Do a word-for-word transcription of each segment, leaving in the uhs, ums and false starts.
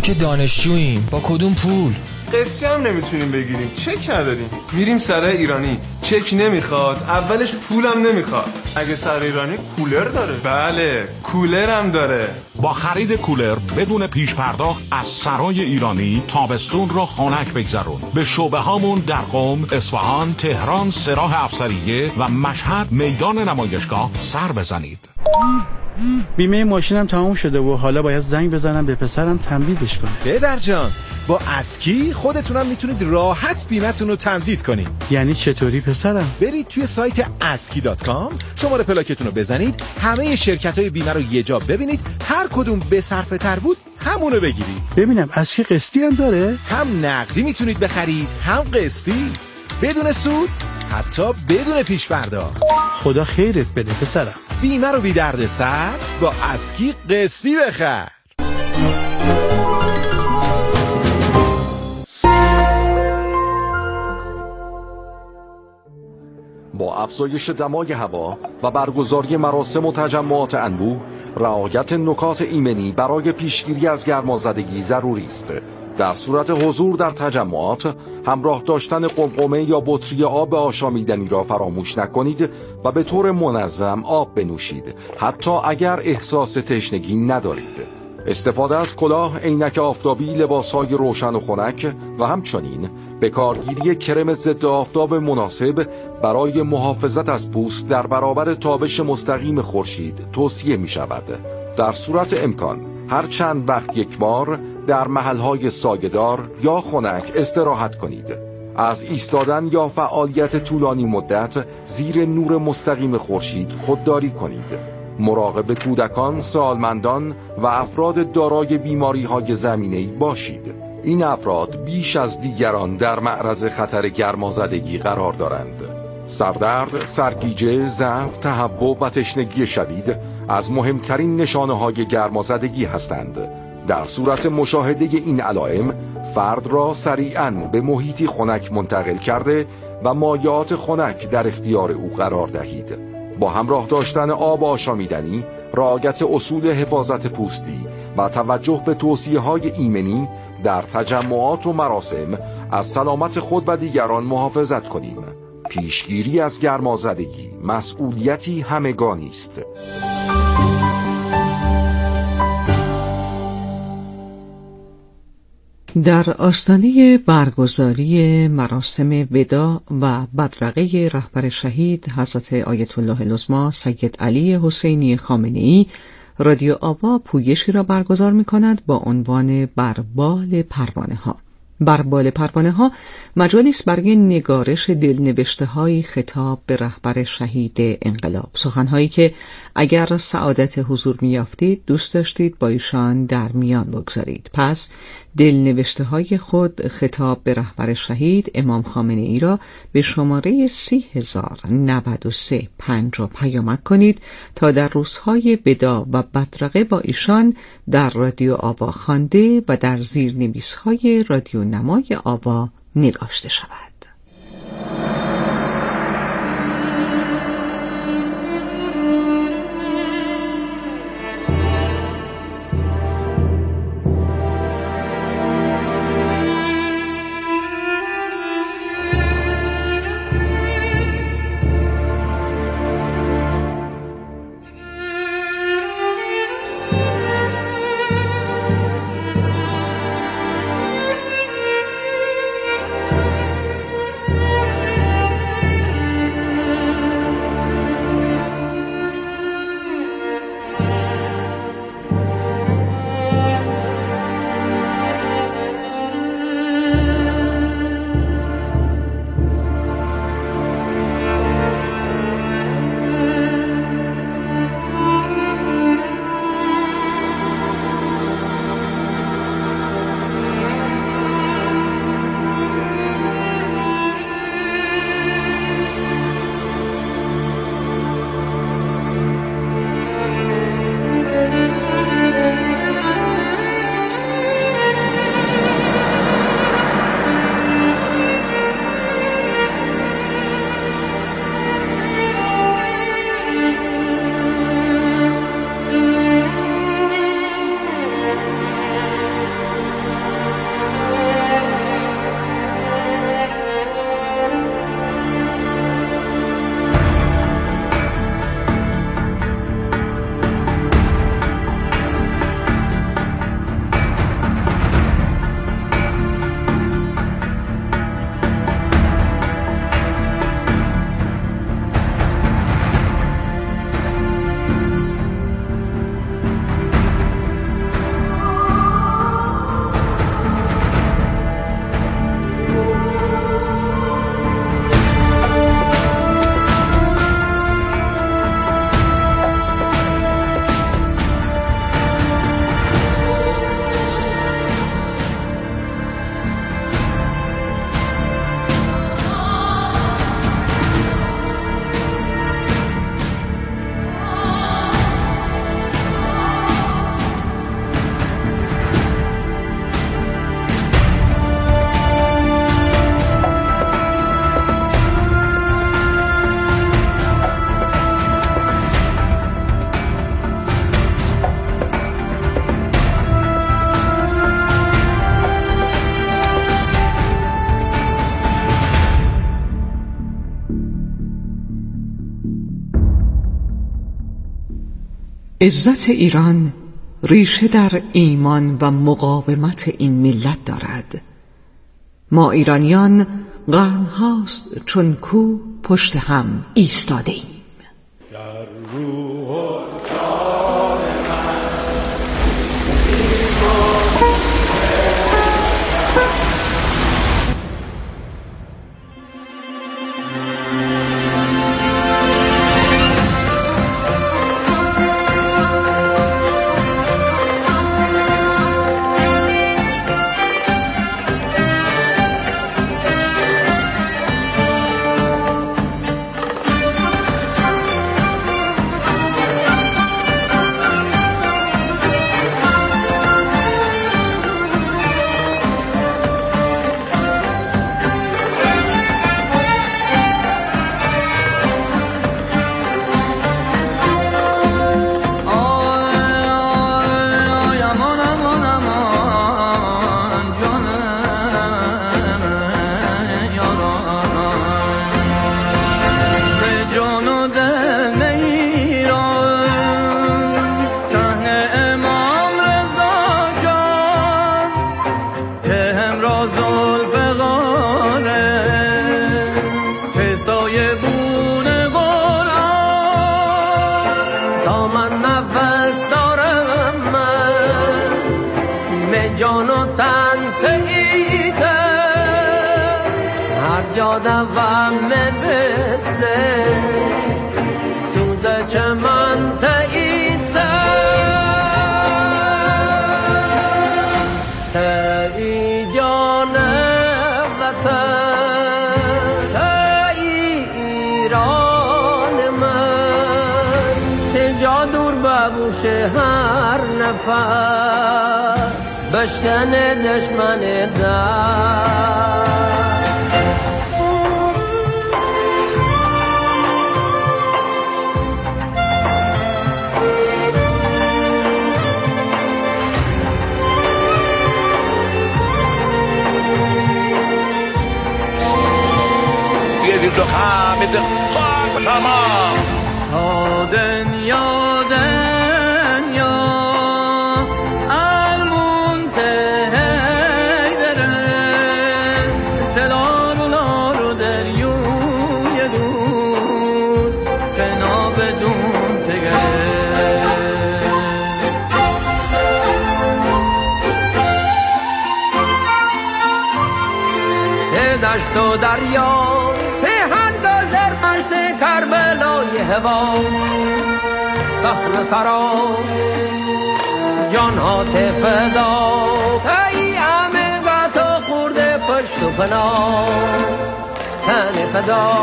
که دانشجوییم، با کدوم پول؟ قسطی هم نمیتونیم بگیریم، چک نداریم. میریم سرای ایرانی، چک نمیخواد، اولش پولم نمیخواد. اگه سرای ایرانی کولر داره؟ بله، کولر هم داره. با خرید کولر بدون پیش پرداخت از سرای ایرانی تابستون را خنک بگذرون. به شعبه هامون در قم، اصفهان، تهران، سراح افسریه و مشهد میدان نمایشگاه سر بزنید. بیمه ماشینم تمام شده و حالا باید زنگ بزنم به پسرم تمدیدش کنه. پدر جان، با اسکی خودتونم میتونید راحت بیمتون رو تمدید کنید. یعنی چطوری پسرم؟ برید توی سایت اسکی دات کام، شماره پلاکتون رو بزنید، همه شرکت‌های بیمه رو یه جا ببینید، هر کدوم به صرفه تر بود همونو بگیرید. ببینم اسکی قسطی هم داره؟ هم نقدی میتونید بخرید، هم قسطی، بدون سود، حتی بدون پیش پرداخت. خدا خیرت بده پسرم. بیمه رو بی درد سر با اسکی قسطی بخر. با افزایش دمای هوا و برگزاری مراسم و تجمعات انبوه، رعایت نکات ایمنی برای پیشگیری از گرمازدگی ضروری است. در صورت حضور در تجمعات، همراه داشتن قمقمه یا بطری آب آشامیدنی را فراموش نکنید و به طور منظم آب بنوشید، حتی اگر احساس تشنگی ندارید. استفاده از کلاه، عینک آفتابی، لباسهای روشن و خنک و همچنین به کارگیری کرم ضد آفتاب مناسب برای محافظت از پوست در برابر تابش مستقیم خورشید توصیه می شود. در صورت امکان هر چند وقت یک بار در محلهای سایه‌دار یا خنک استراحت کنید. از ایستادن یا فعالیت طولانی مدت زیر نور مستقیم خورشید خودداری کنید. مراقب کودکان، سالمندان و افراد دارای بیماری‌های زمینه‌ای باشید. این افراد بیش از دیگران در معرض خطر گرمازدگی قرار دارند. سردرد، سرگیجه، ضعف، تهوع و تشنگی شدید از مهمترین نشانه‌های گرمازدگی هستند. در صورت مشاهده این علائم، فرد را سریعاً به محیطی خنک منتقل کرده و مایعات خنک در اختیار او قرار دهید. با همراه داشتن آب آشامیدنی، رعایت اصول حفاظت پوستی و توجه به توصیه‌های ایمنی در تجمعات و مراسم از سلامت خود و دیگران محافظت کنیم. پیشگیری از گرمازدگی مسئولیتی همگانی است. در آستانه برگزاری مراسم وداع و بدرقه رهبر شهید حضرت آیت الله العظمی سید علی حسینی خامنه‌ای، رادیو آوا پویشی را برگزار می‌کند با عنوان بربال پروانه ها. بربال پروانه ها مجالی است برای نگارش دلنوشته‌های خطاب به رهبر شهید انقلاب، سخن‌هایی که اگر سعادت حضور می‌یافتید دوست داشتید با ایشان در میان بگذارید. پس دلنوشته‌های خود خطاب به رهبر شهید امام خامنه‌ای را به شماره سی هزار و نود و سه پنجاه پیامک کنید تا در روزهای وداع و بدرقه با ایشان در رادیو آوا خوانده و در زیرنویس‌های رادیو نمای آوا نگاشته شود. عزت ایران ریشه در ایمان و مقاومت این ملت دارد. ما ایرانیان قرن‌هاست چون کو پشت هم ایستاده ایم. در روح و جان من هر نفس بشکنه دشمن دست. یزید و خامد خاک و تمام تا دنیا دشت و دریا ته هر گذر مشت کربلای هوا صحن سرا جان ها ته فدا ای همه تو خورده پشت و پناه تن فدا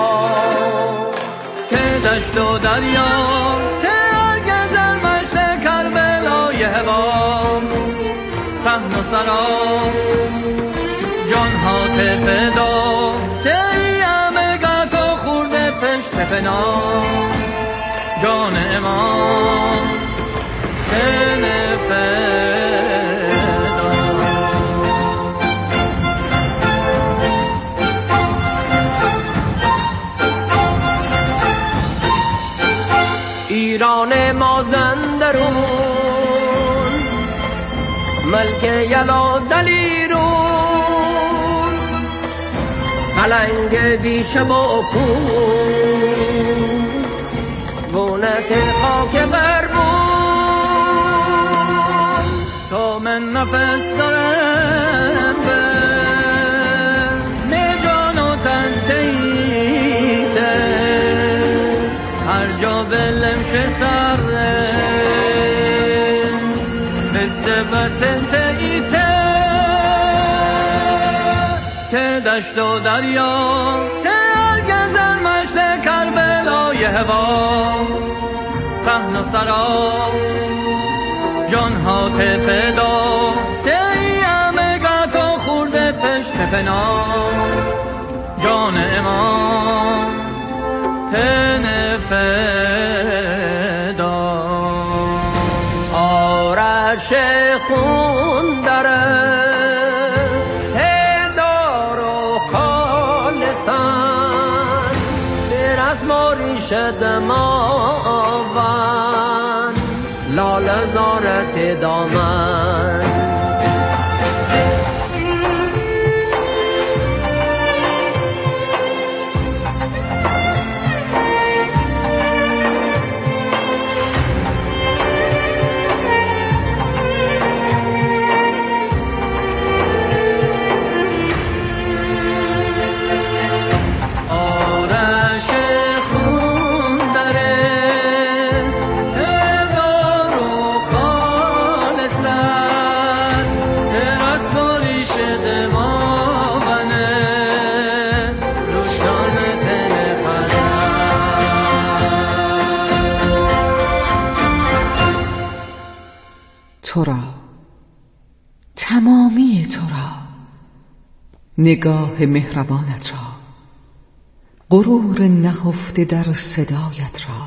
ته دشت و دریا ته هر گذر مشت کربلای هوا صحن و سرا جان ها تفدا تیم گاتو خورده پشت پنا جان امام تنفدا. ایران مازندرون ملک یلا دلیرون پلنگ بیشه با کون بونت خاک قربون تا من نفس دارم به جان و تن تیته هر جا بلمش سره بسبت تیته ته دشت و دریا ته هرگزر مشت کربلای هوا صحن و سرا جان ها ته فدا ته همه گاتو خورده پشت پنا جان امام ته فدا. آرش خون داره شدماوان دامن. تو را، تمامی تو را، نگاه مهربانت را، غرور نهفته در صدایت را،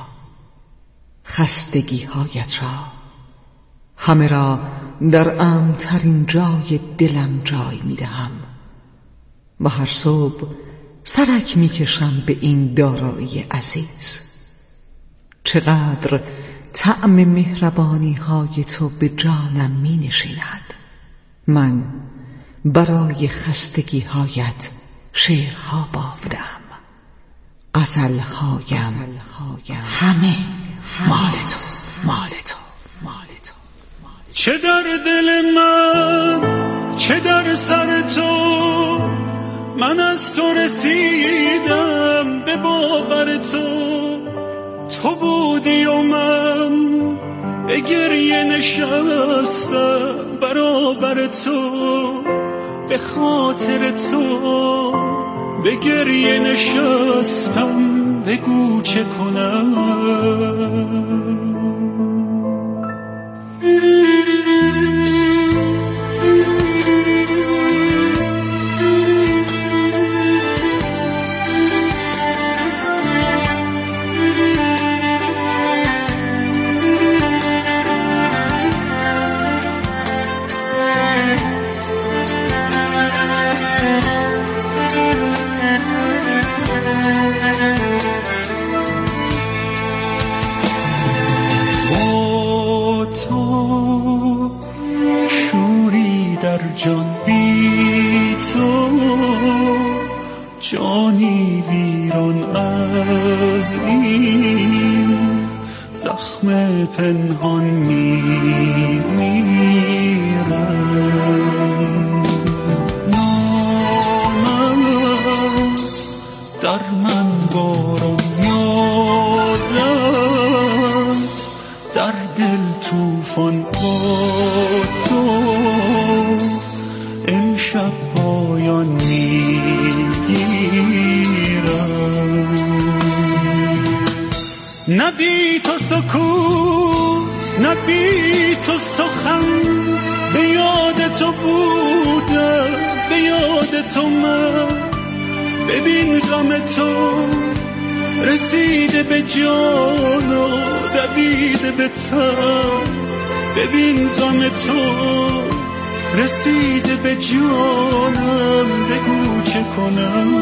خستگی هایت را، همه را در امن‌ترین جای دلم جای می دهم و هر صبح سرک می کشم به این دارایی عزیز. چقدر طعم مهربانی های تو به جانم می نشیند. من برای خستگی هایت شعرها بافتم، غزل هایم همه مال تو، مال تو، مال تو. چه در دل من، چه در سر تو، من از تو رسیدم به باور تو. تو بودی و من به گریه نشستم برابر تو، به خاطر تو به گریه نشستم، بگو چه کنم. جان بی تو، جانی ویران از این زخم پنهان میمیرم. نامت در من باران یادت، در دل توفان با تو امشب پایان میگیرم. نه بی تو سکوت، نه بی تو سخن، به یاد تو بودم، به یاد تو من. ببین غم تو رسیده به جان و دویده به تن. ببین غم تو رسیده به جانم، بگو چه کنم.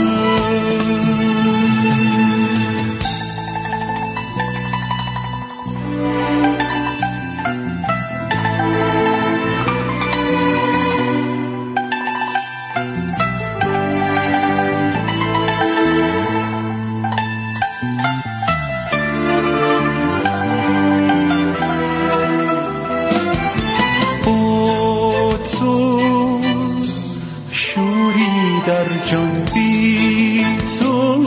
جان بی تو،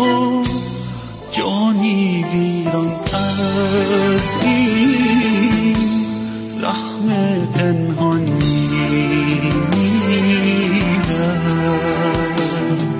جانی ویران از این زخم پنهان میمیرم.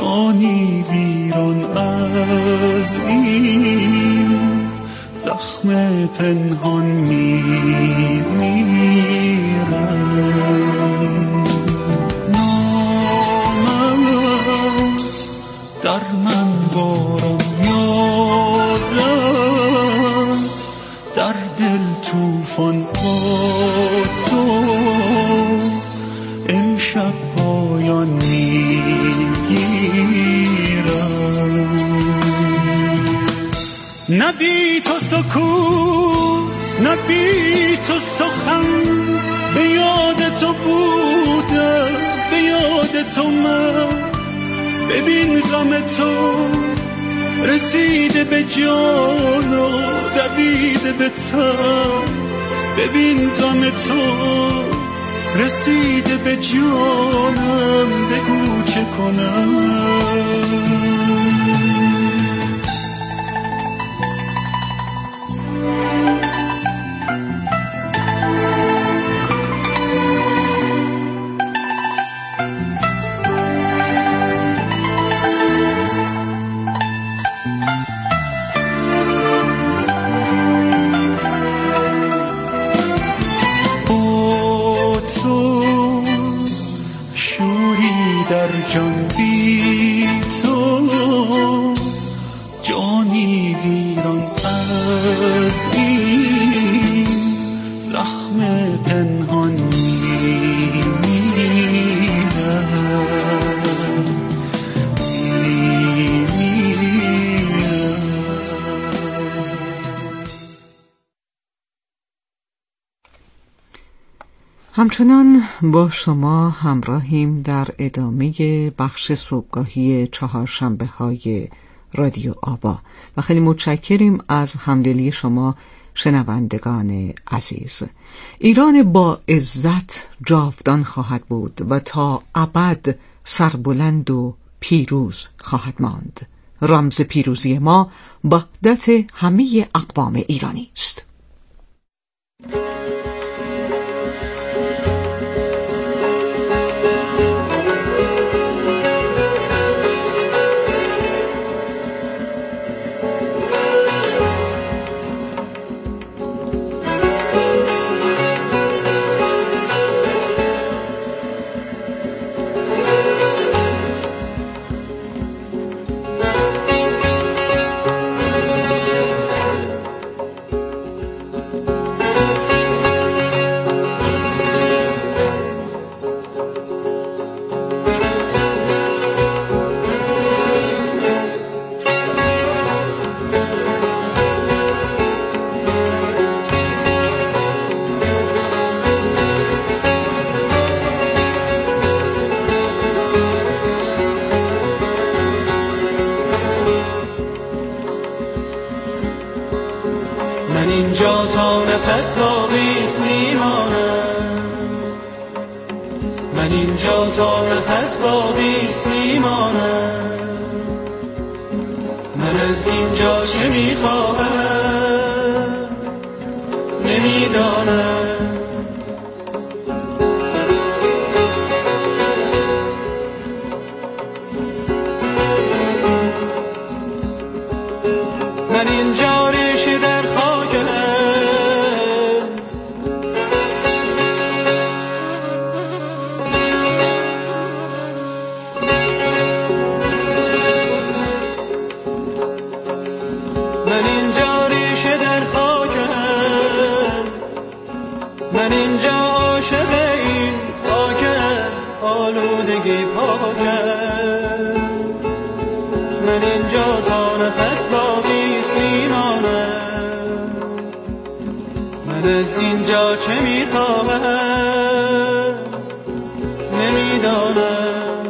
جانی ویران از این زخم پنهان میمیرم. نامم در من بارم یاد است، در دل توفان با تو امشب پایان میگیرم. نه بی تو سکوت، نه بی تو سخن، به یاد تو بودم، به یاد تو من. ببین غم تو رسیده به جان و دویده به تن. ببین غم تو رسیده به جانم، بگو چه کنم. در جان بی تو جانی ویران از این زخم پنهان میمیرم. همچنان با شما همراهیم در ادامه بخش صبحگاهی چهارشنبه های رادیو آوا و خیلی متشکریم از همدلی شما شنوندگان عزیز. ایران با عزت جاودان خواهد بود و تا ابد سربلند و پیروز خواهد ماند. رمز پیروزی ما وحدت همه اقوام ایرانی است. اینجا تا نفس باقیست میمانم، من اینجا تا نفس باقیست میمانم. من از اینجا چه میخواهم نمیدانم. من اینجا ریشه در خاکم، من اینجا ریشه در خاکم، من اینجا عاشق این خاکم، آلودگی پاکم. من اینجا تا نفس باقیست میمانم. من از اینجا چه میخواهم نمیدانم.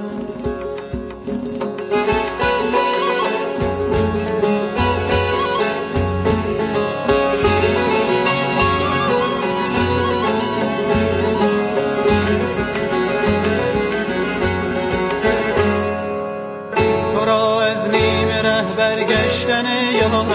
تو را از نیمه ره برگشتن یاران،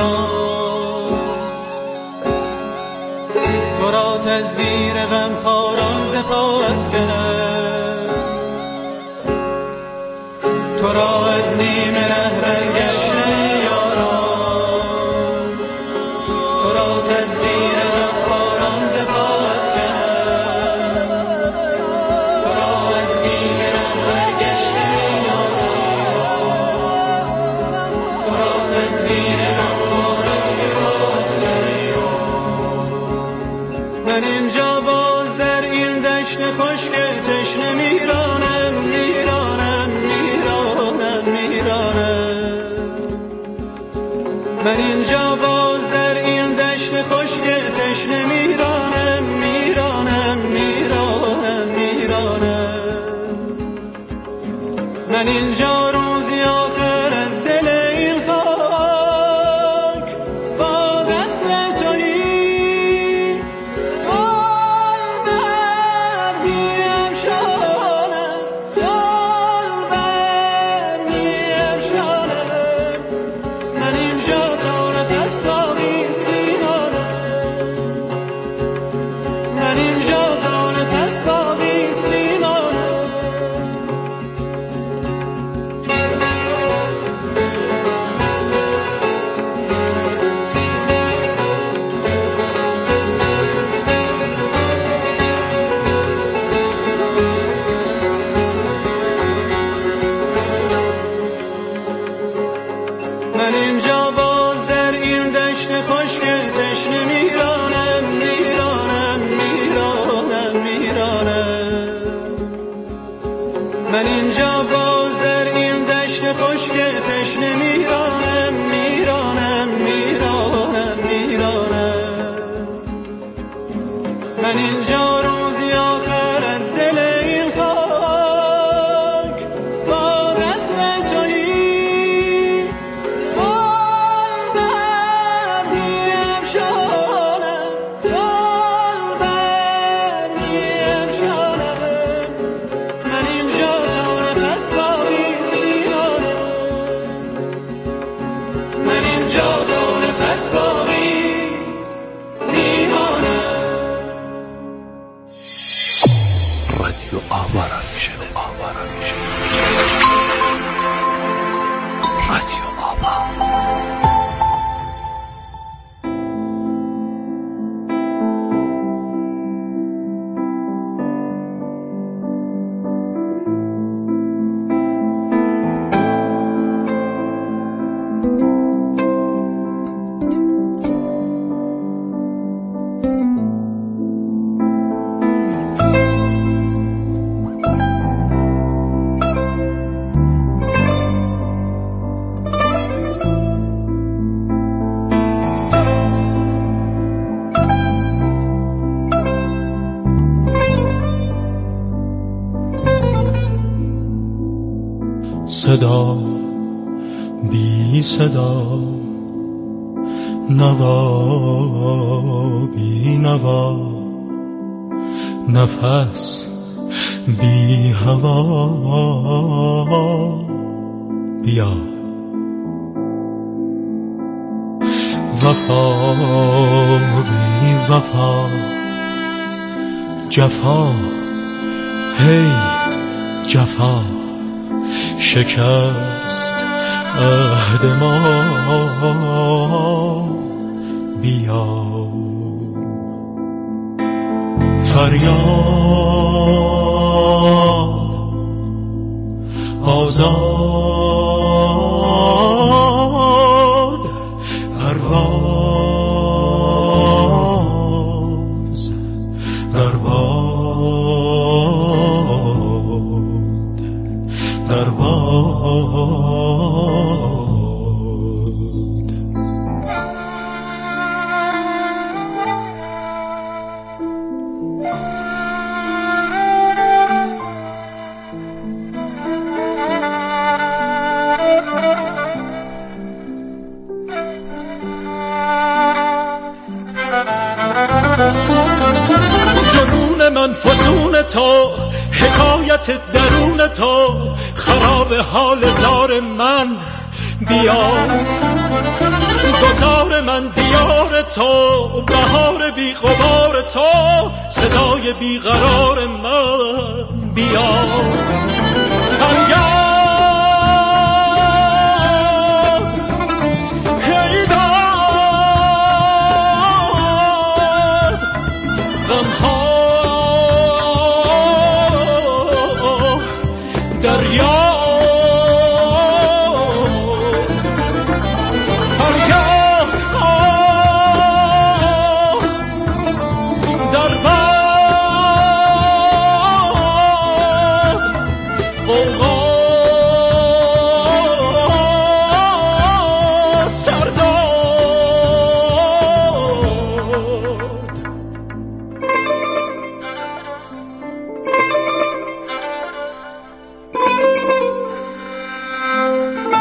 تو را تزویر غمخواران ز پا افکند. تو را از نیمه ره برگشته یاران، تو را تزویر غمخواران ز پا افکند، تو را از نیمه ره برگشته یاران، تو را تزویر غمخواران ز پا افکند. من اینجا باز در این دشت خشک تشنه میرانم میرانم میرانم میرانم. من اینجا باز در این دشت خشک تشنه میرانم میرانم میرانم میرانم. من اینجا روزی آخر از دل این خاک با دست تویی گل بر می‌افشانم، گل بر می‌افشانم. من اینجا تا نفس باقی است میمانم، من اینجا تا نفس باقی است میمانم. من اینجا باز در این دشت خشک تشنه میرانم میرانم میرانم میرانم. من اینجا باز در این دشت خشک تشنه میرانم میرانم میرانم میرانم. من اینجا روزی آخر از دل این خاک با دست تویی گل بر می‌افشانم، گل بر می‌افشانم. من اینجا تا نفس باقی است میمانم، من اینجا تا نفس باقی است میمانم. رادیو آوارا میشه آوارا میشه رادیو آوا. صدا بی صدا، نوا بی نوا، نفس بی هوا. بیا وفا بی وفا، جفا هی جفا، شکست عهد ما. بیا فریاد آزاد، پرواز در باد در باد. جنون من فسون تو، حکایت درون تو، خراب حال زار من. بیا گذار من دیار تو، بهار بی غبار تو، صدای بی قرار من. بیا فریاد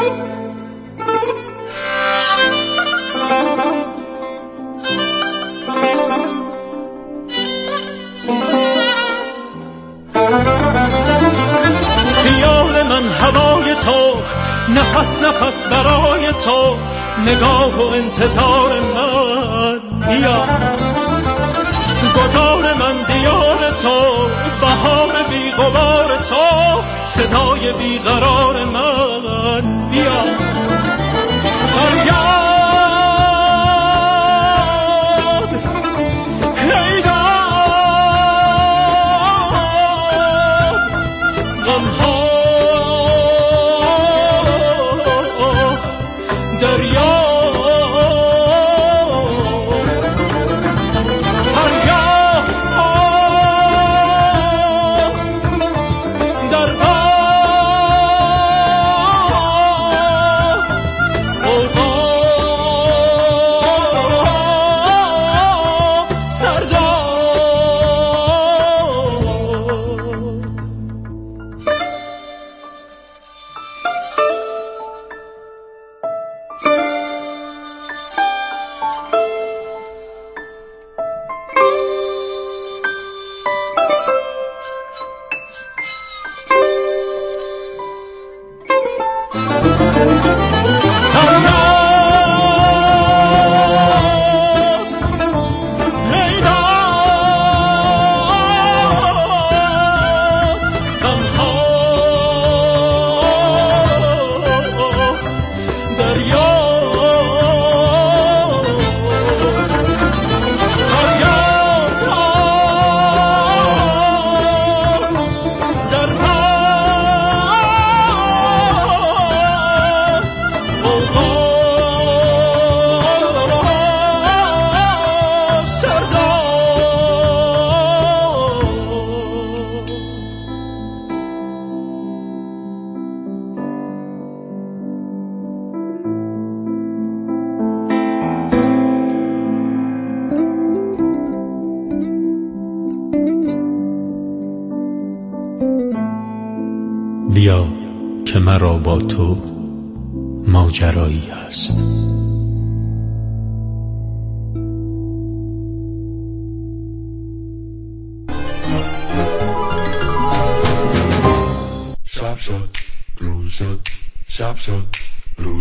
خیال من هوای تو، نفس نفس برای تو، نگاه و انتظار من. بیا گذار من دیار تو، بهار بی غبار تو، صدای بیقرار من. بیا فریاد بیا که مرا با تو ماجرایی هست. شب شد، روز شد، شب شد،